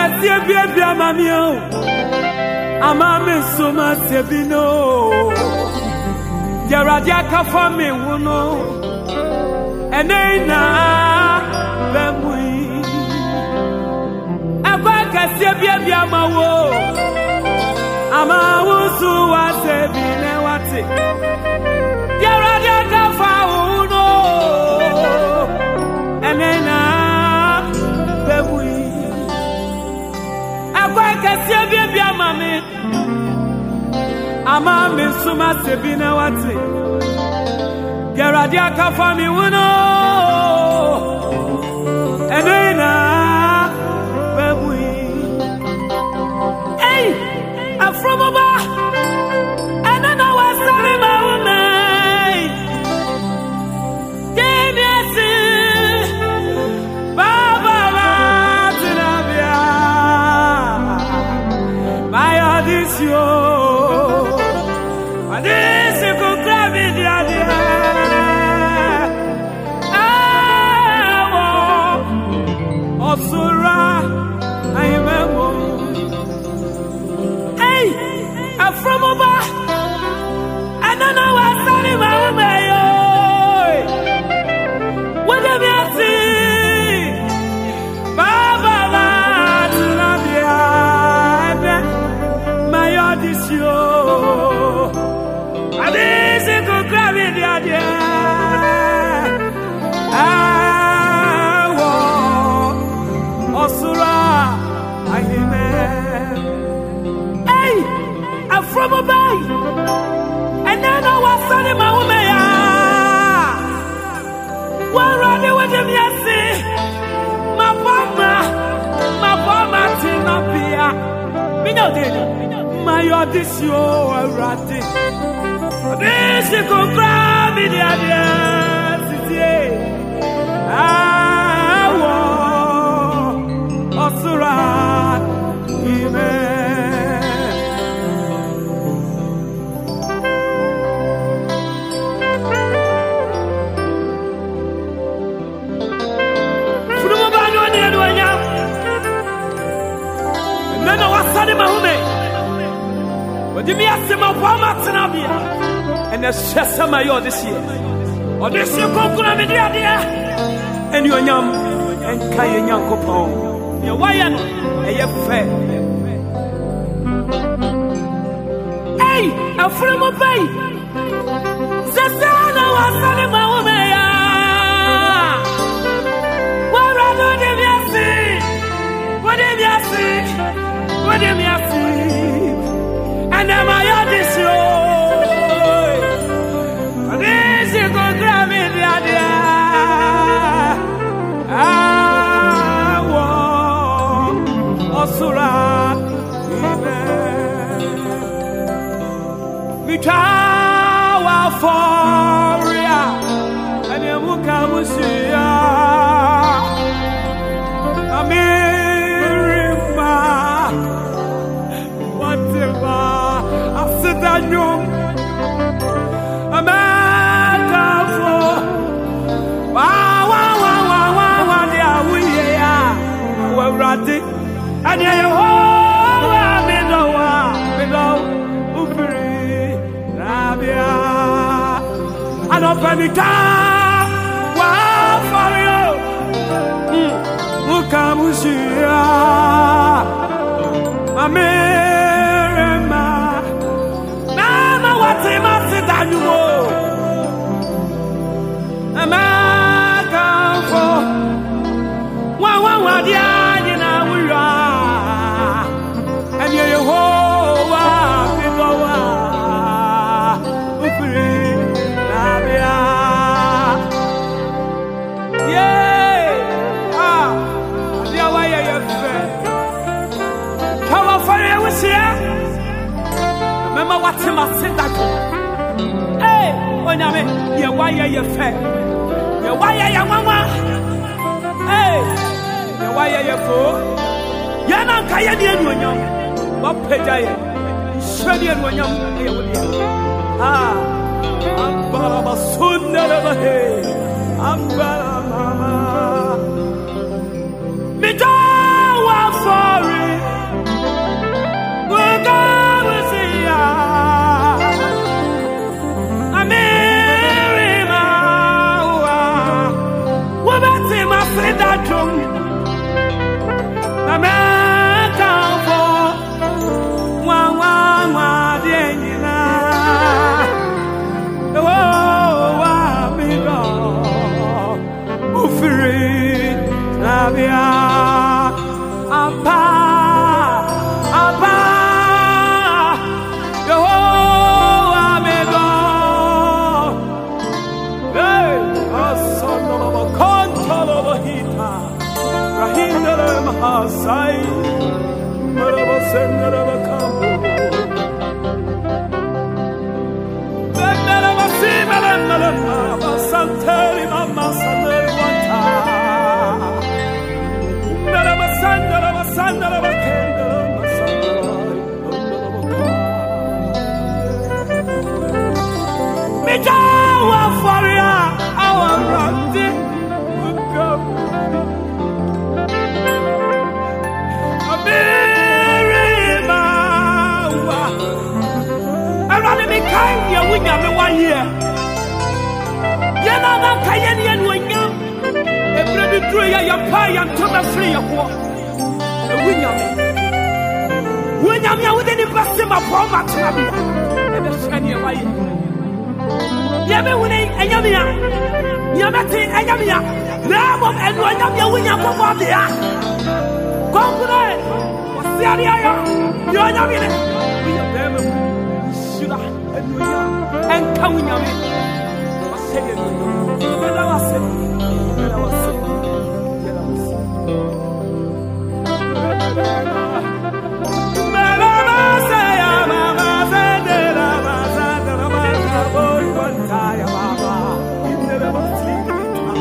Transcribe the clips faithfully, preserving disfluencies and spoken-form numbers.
kasia bia bia mamio amame soma sebino Yaradia ka for me wono enena bemui aba kasia bia bia mawo ama wusu wa sebine wate Yaradia ka for wono enena bemui aba kasia bia bia mame ama me suma sebina wate Geradia ka for me wono enena bebui hey afromoba enena wasari ma woman demiasi baba la tinabia my audition From over, and then I was standing my way. What do you see? Baba, my audition. I didn't go grab it, the idea. I want Osura, I am. From a bay, and then I was sunning my woman. One running with him, yes, my mama, my mama, Tinapia. We know that my audition, Ratty. This is go grab me the idea. I want Osura, Amen. Give me a similar format and a Shasamayo this year. Or this year, Kokuna Media, and your yam and Kayan Yankopon. Your Wayan, and your fair. Hey, a friend of Bay. Sasana was sunning my woman. What rather than you see? What did you see? What did you see? And am I on this road? This is going to grab me the idea. I want Osura. Mitawa Foria. And you will come to see ya. Amirima. Whatever. Daniel, America for wow, wow, wow, wow, wow, wow, yeah, we are, we're ready, and you hold me no one, me no, Upri, Rabia, and open the door, wow, for you, who comes here, Amen. You know, I'm a for one, one, one, yeah, you know, we are, and you're your whole world, people are, yeah, ah, yeah, why are you fair? Come on, for you, was here. Remember what's in my sit Onyame, ye why ye fair? Ye why ye mama? Hey, ye why ye fool? Yana kaya di anyonyam. What pejaye? Shadi anyonyam ye wodi. Ah, ambara sundara bahe, ambara mama. Mitawa for see that drum. Na me come for one one one the engine. Oh, amigo, ufiri nabia apa apa. Oh, amigo, hey, asano lo kontolo lo hita, rahinda lo mahasai, marabo sendara lo kambo. Santeri mama santeri wanta Mera basandara basandara bakendara basandara Mijawa faria awa randi Amiri mawa Arani mi kanya winya me one year Yana na kayeni enu enyam Ebrebi duro ya yampa yantoma free yakwo Ewinyame Winyame ya wudi ni basi mapoma tunabia Ebe shani ya waye Yeme wune enyame ya Yamete enyame ya Nemo enu enyame ya winyam kwa bia Kongure Wasiari ya ya Yonyame ne Winyame Shira enu ya Enka winyame Yela wase, yela wase, yela wase. Mama wase ya mama wase la wase la wase boy wanta ya baba. Inna wase kita.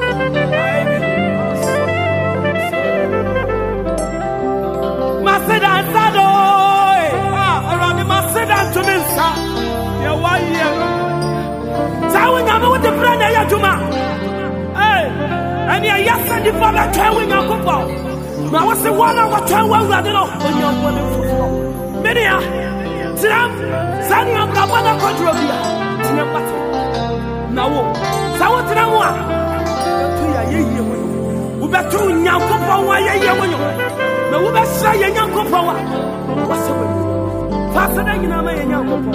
Maseda sado, ah, arani maseda tuminsa. Ya waye. Sawi nyame with the brand ya juma. Eh, ani ya yasa di fa ba twa nya kopo. Na wo se wona wo twa wa urade no, onya wo ne foforo. Mene ya. Tiram, sani am ka bana control bia. Tiram pat. Na wo, sawo tiram wa. Tu ya ye ye wo. Wo be tu nya kopo wa ye ye wo. Na wo be sha ye nya kopo wa. Wo se wo. Fa se na nyina ma ye nya kopo.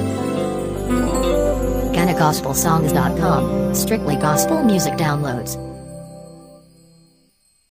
Ghana Gospel Songs dot com, strictly gospel music downloads.